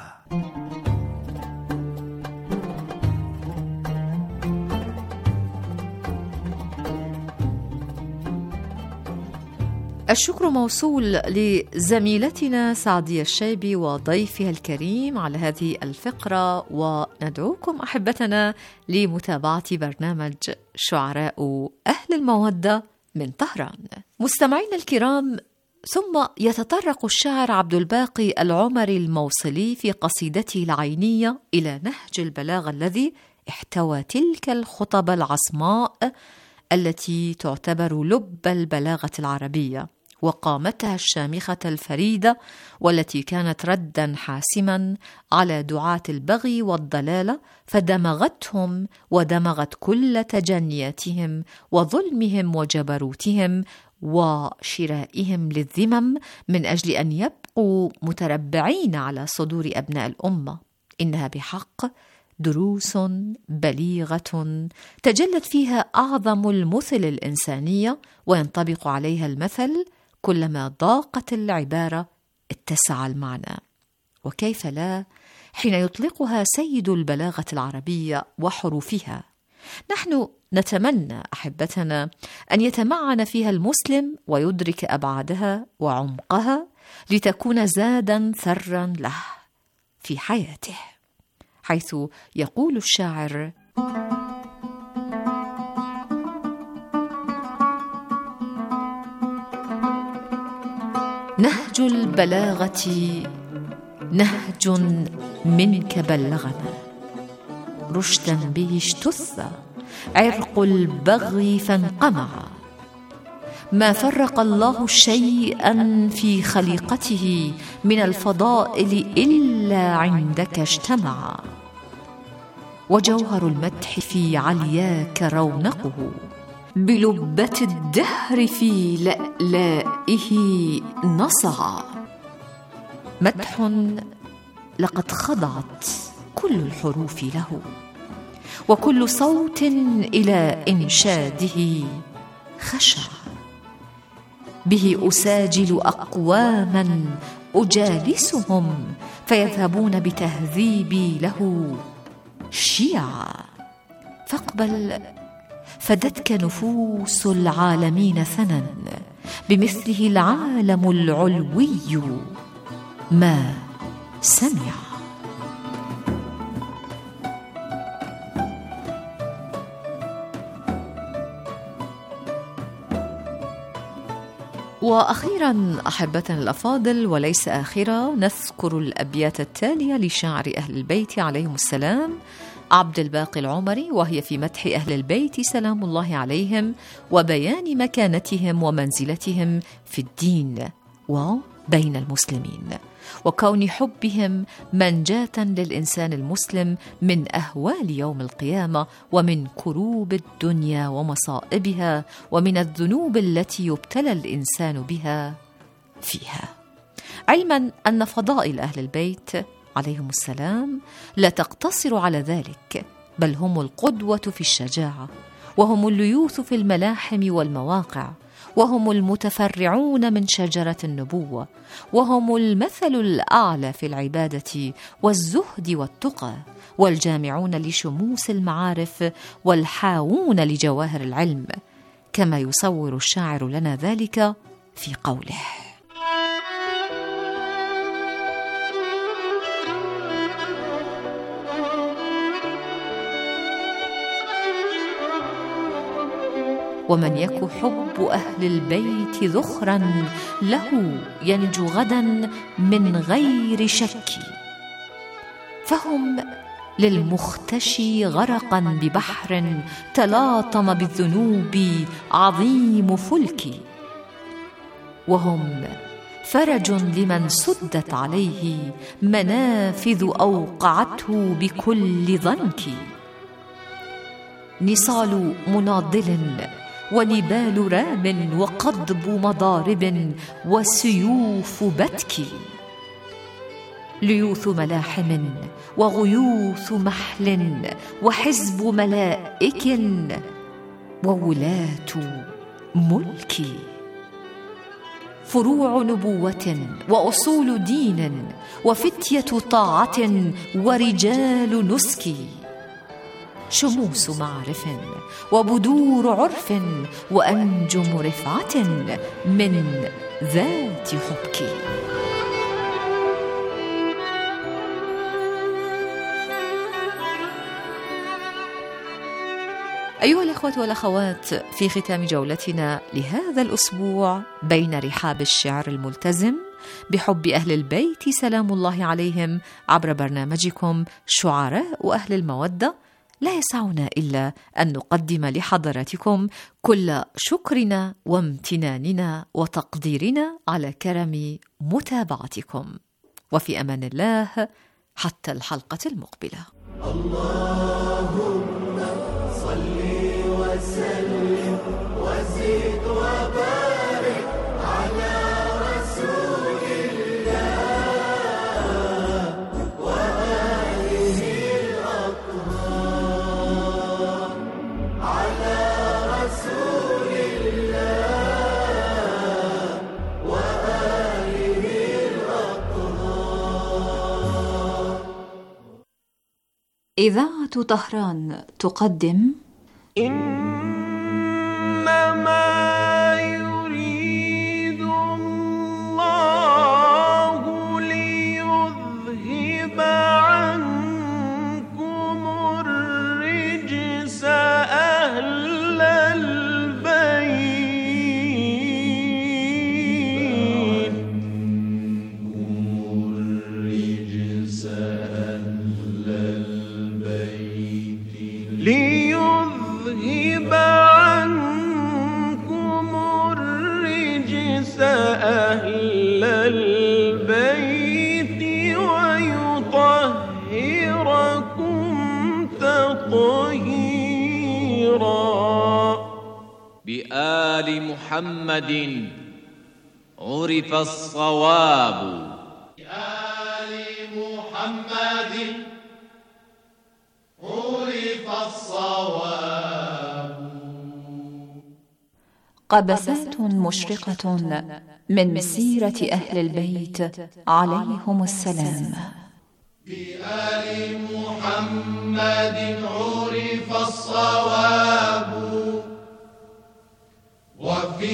الشكر موصول لزميلتنا سعدية الشيبي وضيفها الكريم على هذه الفقرة، وندعوكم أحبتنا لمتابعة برنامج شعراء أهل المودة من طهران. مستمعينا الكرام، ثم يتطرق الشاعر عبد الباقي العمري الموصلي في قصيدته العينية إلى نهج البلاغة الذي احتوى تلك الخطب العصماء التي تعتبر لب البلاغة العربية وقامتها الشامخة الفريدة، والتي كانت ردا حاسما على دعاة البغي والضلالة، فدمغتهم ودمغت كل تجنياتهم وظلمهم وجبروتهم وشرائهم للذمم من أجل أن يبقوا متربعين على صدور أبناء الأمة. إنها بحق دروس بليغة تجلت فيها أعظم المثل الإنسانية، وينطبق عليها المثل: كلما ضاقت العبارة اتسع المعنى. وكيف لا حين يطلقها سيد البلاغة العربية وحروفها. نحن نتمنى أحبتنا أن يتمعن فيها المسلم ويدرك أبعادها وعمقها لتكون زادا ثرا له في حياته، حيث يقول الشاعر: نهج البلاغة نهج منك بلغنا، رشدا به اجتث عرق البغي فانقمع. ما فرق الله شيئا في خليقته من الفضائل إلا عندك اجتمع. وجوهر المدح في علياك رونقه، بلبة الدهر في لألائه نصع. مدح لقد خضعت كل الحروف له، وكل صوت إلى إنشاده خشع. به أساجل أقواما أجالسهم، فيذهبون بتهذيبي له شيعا. فاقبل فدتك نفوس العالمين ثنا، بمثله العالم العلوي ما سمع. وأخيرا أحبتنا الأفاضل وليس آخرا، نذكر الأبيات التالية لشاعر أهل البيت عليهم السلام عبد الباقي العمري، وهي في مدح أهل البيت سلام الله عليهم وبيان مكانتهم ومنزلتهم في الدين وبين المسلمين، وكون حبهم منجاة للإنسان المسلم من أهوال يوم القيامة ومن كروب الدنيا ومصائبها ومن الذنوب التي يبتلى الإنسان بها فيها، علما أن فضائل أهل البيت عليهم السلام لا تقتصر على ذلك، بل هم القدوة في الشجاعة، وهم الليوث في الملاحم والمواقع، وهم المتفرعون من شجرة النبوة، وهم المثل الأعلى في العبادة والزهد والتقى، والجامعون لشموس المعارف والحاوون لجواهر العلم، كما يصور الشاعر لنا ذلك في قوله: ومن يك حب أهل البيت ذخرا له ينجو غدا من غير شك، فهم للمختشي غرقا ببحر تلاطم بالذنوب عظيم فلك، وهم فرج لمن سدت عليه منافذ أوقعته بكل ضنك، نصال مناضل ونبال رام وقضب مضارب وسيوف بتك، ليوث ملاحم وغيوث محل وحزب ملائك وولاة ملك، فروع نبوة وأصول دين وفتية طاعة ورجال نسك، شموس معرف وبدور عرف وأنجم رفعة من ذات حبك. أيها الأخوة والأخوات، في ختام جولتنا لهذا الأسبوع بين رحاب الشعر الملتزم بحب أهل البيت سلام الله عليهم عبر برنامجكم شعراء أهل المودة، لا يسعنا إلا أن نقدم لحضراتكم كل شكرنا وامتناننا وتقديرنا على كرم متابعتكم، وفي أمان الله حتى الحلقة المقبلة. اللهم صل وسلم وزد وبارك على رسول الله وآله الأطهار، على رسول الله وآله الأطهار. إذاعة طهران تقدم إنما يريد الله ليذهب عنكم الرجس أهل البيت، الرجس أهل البيت ليذهب عنكم الرجس أهل البيت ويطهركم تطهيرا. بآل محمد عرف الصواب، بآل محمد عرف الصواب. قبسات مشرقة من سيرة أهل البيت عليهم السلام. بآل محمد عرف الصواب، وفي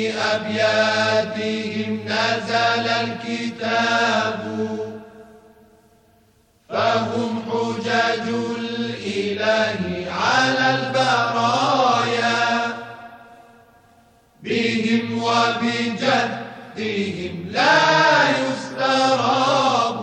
أبياتهم نزل الكتاب، فهم حجج الإله على البرايا، بهم وبجدهم لا يستراب،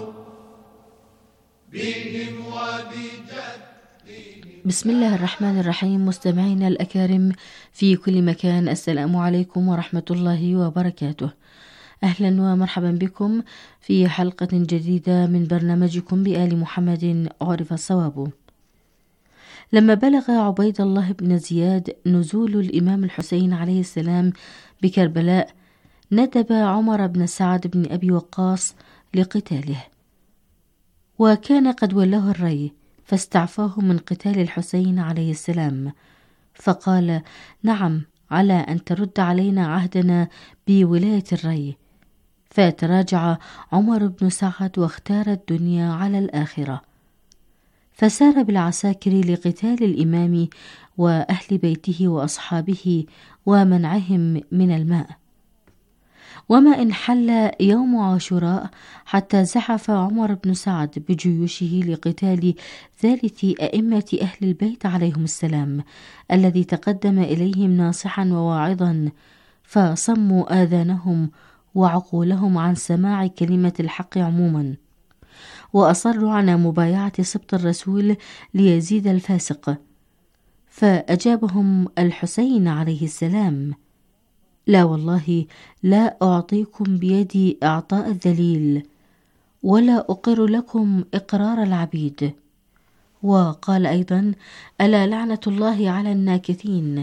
بهم وبجدهم. بسم الله الرحمن الرحيم. مستمعينا الأكارم في كل مكان، السلام عليكم ورحمة الله وبركاته. أهلا ومرحبا بكم في حلقة جديدة من برنامجكم بآل محمد عرف الصواب. لما بلغ عبيد الله بن زياد نزول الإمام الحسين عليه السلام بكربلاء، ندب عمر بن سعد بن أبي وقاص لقتاله، وكان قد ولاه الري، فاستعفاه من قتال الحسين عليه السلام، فقال: نعم، على أن ترد علينا عهدنا بولاية الري. فتراجع عمر بن سعد واختار الدنيا على الآخرة، فسار بالعساكر لقتال الإمام وأهل بيته وأصحابه ومنعهم من الماء. وما إن حل يوم عاشوراء حتى زحف عمر بن سعد بجيوشه لقتال ثالث أئمة أهل البيت عليهم السلام، الذي تقدم إليهم ناصحا وواعظا، فصموا آذانهم وعقولهم عن سماع كلمة الحق عموما، وأصروا على مبايعة سبط الرسول ليزيد الفاسق. فأجابهم الحسين عليه السلام: لا والله، لا أعطيكم بيدي إعطاء الذليل، ولا أقر لكم إقرار العبيد. وقال أيضا: ألا لعنة الله على الناكثين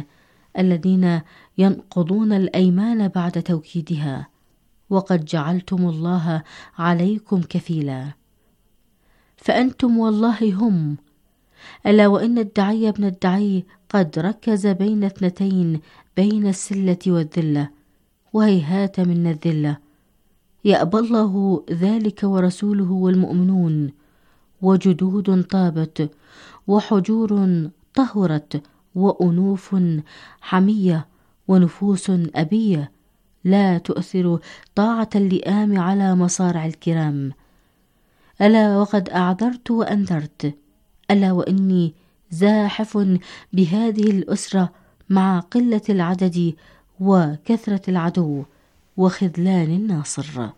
الذين ينقضون الأيمان بعد توكيدها، وقد جعلتم الله عليكم كفيلا. فأنتم والله هم، ألا وإن الدعي ابن الدعي قد ركز بين اثنتين، بين السلة والذلة، وهيهات من الذلة، يأبى الله ذلك ورسوله والمؤمنون، وجدود طابت، وحجور طهرت، وأنوف حمية، ونفوس أبية لا تؤثر طاعة اللئام على مصارع الكرام. ألا وقد أعذرت وأنذرت، ألا وإني زاحف بهذه الأسرة مع قلة العدد وكثرة العدو وخذلان الناصر.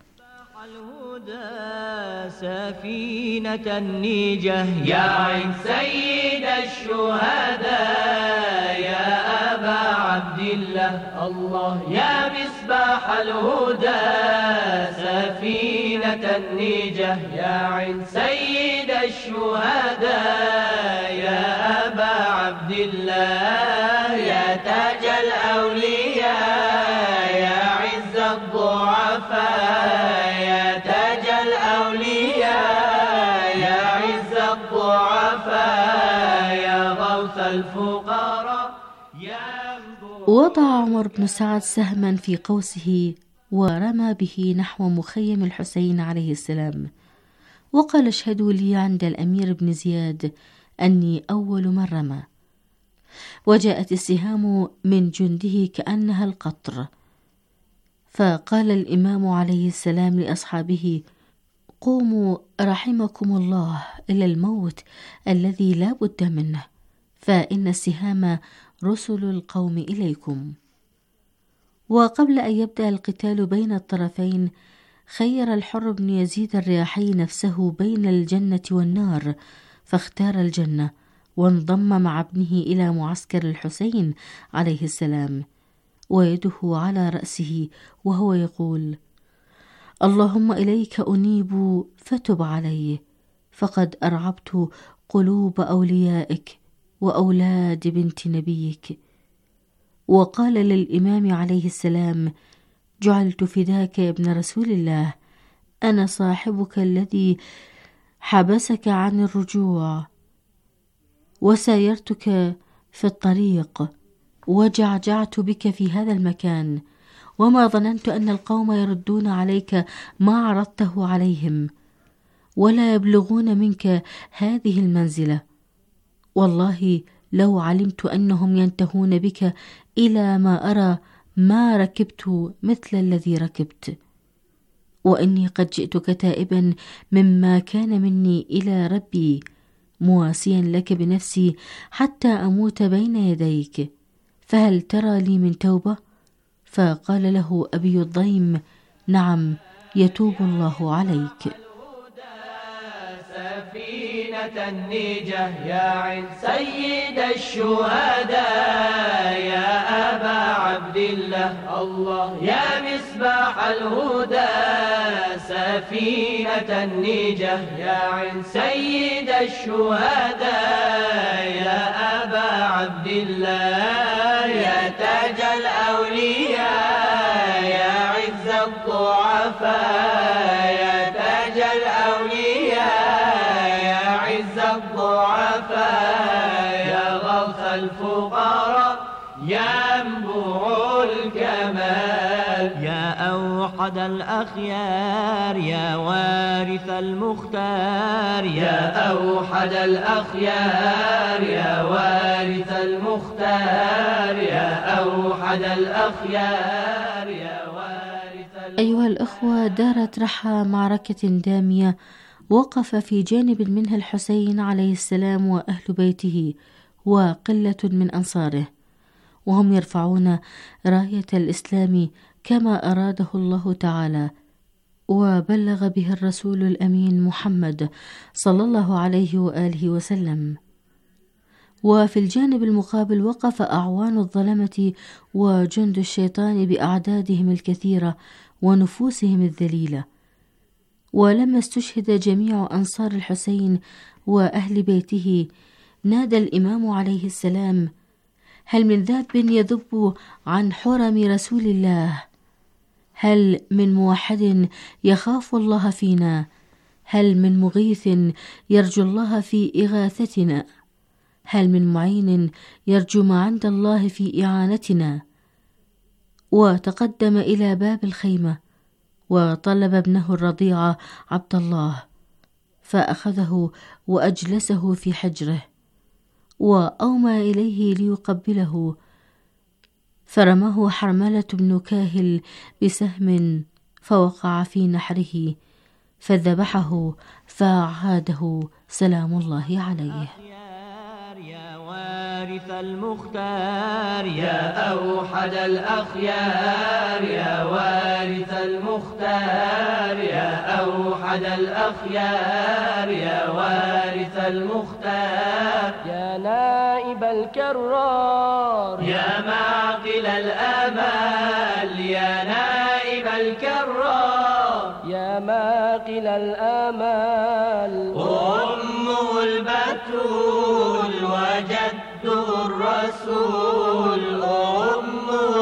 سفينة النيجة يا عين سيد الشهداء يا أبا عبد الله الله يا مصباح الهدى. سفينة النيجة يا عين سيد الشهداء يا أبا عبد الله يا تاج الأولياء يا عز الضعفاء يا تاج الأولياء يا عز الضعفاء يا غوث الفقراء. وضع عمر بن سعد سهما في قوسه ورمى به نحو مخيم الحسين عليه السلام، وقال اشهدوا لي عند الأمير بن زياد أني أول من رمى. وجاءت السهام من جنده كأنها القطر، فقال الإمام عليه السلام لأصحابه قوموا رحمكم الله إلى الموت الذي لا بد منه، فإن السهام رسل القوم إليكم. وقبل أن يبدأ القتال بين الطرفين خير الحر بن يزيد الرياحي نفسه بين الجنة والنار، فاختار الجنة وانضم مع ابنه إلى معسكر الحسين عليه السلام، ويده على رأسه وهو يقول اللهم إليك أنيب فتب علي، فقد أرعبت قلوب أوليائك وأولاد بنت نبيك. وقال للإمام عليه السلام جعلت فداك يا ابن رسول الله، أنا صاحبك الذي حبسك عن الرجوع وسايرتك في الطريق وجعجعت بك في هذا المكان، وما ظننت أن القوم يردون عليك ما عرضته عليهم ولا يبلغون منك هذه المنزلة. والله لو علمت أنهم ينتهون بك إلى ما أرى ما ركبت مثل الذي ركبت، وإني قد جئتك تائبا مما كان مني إلى ربي، مواسيا لك بنفسي حتى أموت بين يديك، فهل ترى لي من توبة؟ فقال له أبي الضيم نعم يتوب الله عليك. سفينة النيجة يا عين سيد الشهداء يا أبا عبد الله الله يا مصباح الهدى. سفينة النيجة يا عين سيد الشهداء يا أبا عبد الله يا تاج الأولياء يا عز الضعفاء يا تاج الأولياء يا عز الضعفاء يا غوث الفقراء يا منبوع الكمال يا أوحد الأخيار يا وارث المختار يا أوحد الأخيار يا وارث المختار يا أوحد الأخيار يا وارث المختار. أيها الأخوة، دارت رحى معركة دامية وقف في جانب منها الحسين عليه السلام وأهل بيته وقلة من أنصاره، وهم يرفعون راية الإسلام كما أراده الله تعالى وبلغ به الرسول الأمين محمد صلى الله عليه وآله وسلم. وفي الجانب المقابل وقف أعوان الظلمة وجند الشيطان بأعدادهم الكثيرة ونفوسهم الذليلة. ولما استشهد جميع أنصار الحسين وأهل بيته نادى الإمام عليه السلام هل من ذاب يذب عن حرم رسول الله؟ هل من موحد يخاف الله فينا؟ هل من مغيث يرجو الله في إغاثتنا؟ هل من معين يرجو ما عند الله في إعانتنا؟ وتقدم إلى باب الخيمة وطلب ابنه الرضيع عبد الله، فأخذه وأجلسه في حجره وأومى إليه ليقبله، فرماه حرملة بن كاهل بسهم فوقع في نحره فذبحه فأعاده سلام الله عليه. يا وارث المختار يا أوحد الأخيار، يا وارث المختار يا أوحد الأخيار، يا وارث المختار يا نائب الكرار، يا معقل الآمال، يا نائب الكرار يا معقل الآمال. أمه البتول وجده الرسول، أمه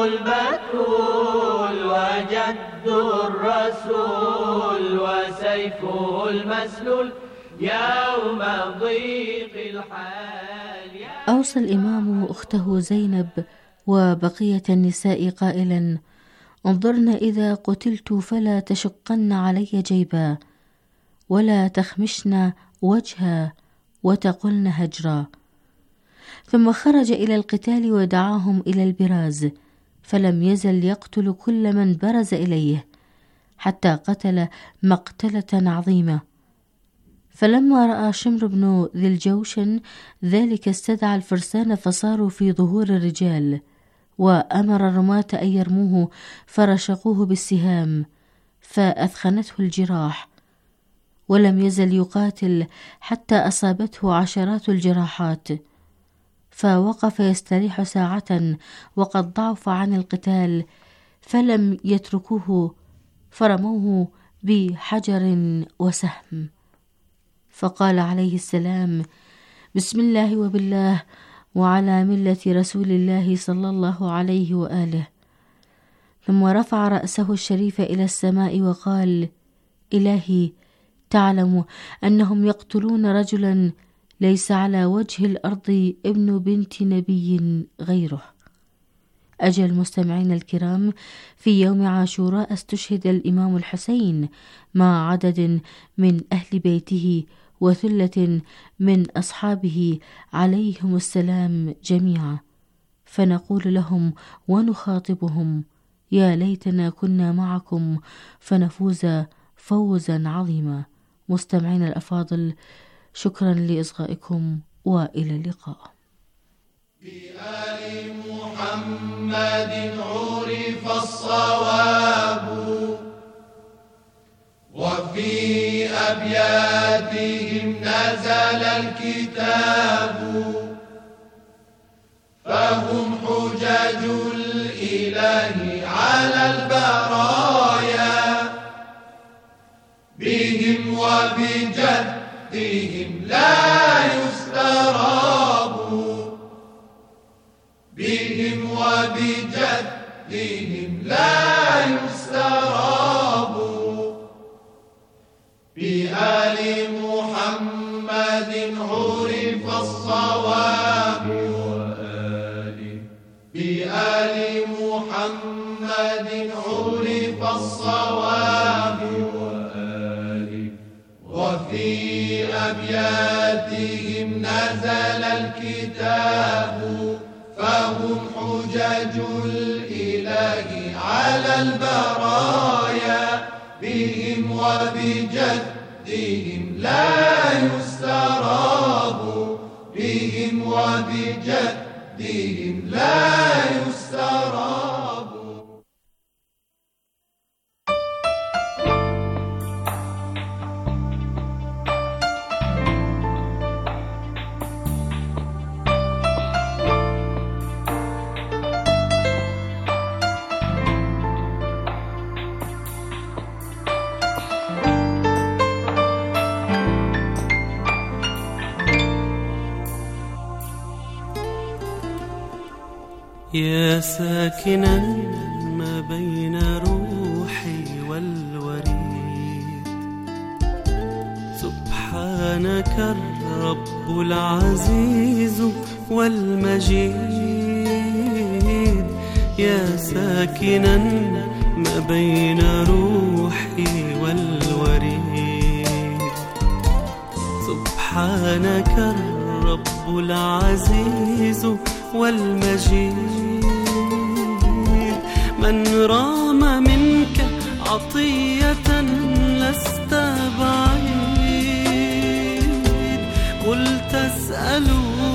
البتول وجده الرسول، وسيفه المسلول يوم ضيق الحال. أوصى الإمام أخته زينب وبقية النساء قائلا: انظرن إذا قتلت فلا تشقن علي جيبا، ولا تخمشن وجها، وتقلن هجرا. ثم خرج إلى القتال ودعاهم إلى البراز، فلم يزل يقتل كل من برز إليه حتى قتل مقتلة عظيمة. فلما رأى شمر بن ذي الجوشن ذلك استدعى الفرسان فصاروا في ظهور الرجال، وأمر الرماة أن يرموه فرشقوه بالسهام فأثخنته الجراح، ولم يزل يقاتل حتى أصابته عشرات الجراحات، فوقف يستريح ساعة وقد ضعف عن القتال، فلم يتركوه فرموه بحجر وسهم، فقال عليه السلام: بسم الله وبالله وعلى ملة رسول الله صلى الله عليه وآله. ثم رفع رأسه الشريف إلى السماء وقال: إلهي، تعلم أنهم يقتلون رجلا ليس على وجه الأرض ابن بنت نبي غيره. أجل المستمعين الكرام، في يوم عاشوراء استشهد الإمام الحسين مع عدد من أهل بيته وثلة من أصحابه عليهم السلام جميعا، فنقول لهم ونخاطبهم: يا ليتنا كنا معكم فنفوز فوزا عظيما. مستمعين الأفاضل، شكرا لإصغائكم وإلى اللقاء. بآل محمد عرف الصواب، وفي أبياتهم نزل الكتاب، فهم حجج الإله على البرايا، بهم وبجدهم لا يستراب، بهم وبجدهم لا يستراب. بآل محمد عرف الصواب، بآل محمد عرف الصواب، وفي أبياتهم نزل الكتاب، فهم حجج الإله على البرايا، بهم وبجدهم لا يستراب، بهم وبجدهم لا يستراب. يا ساكنا ما بين روحي والوريد، سبحانك الرب العزيز والمجيد. يا ساكنا ما بين روحي والوريد، سبحانك الرب العزيز والمجيد. من رام منك عطية لست بعيد، قل تسأل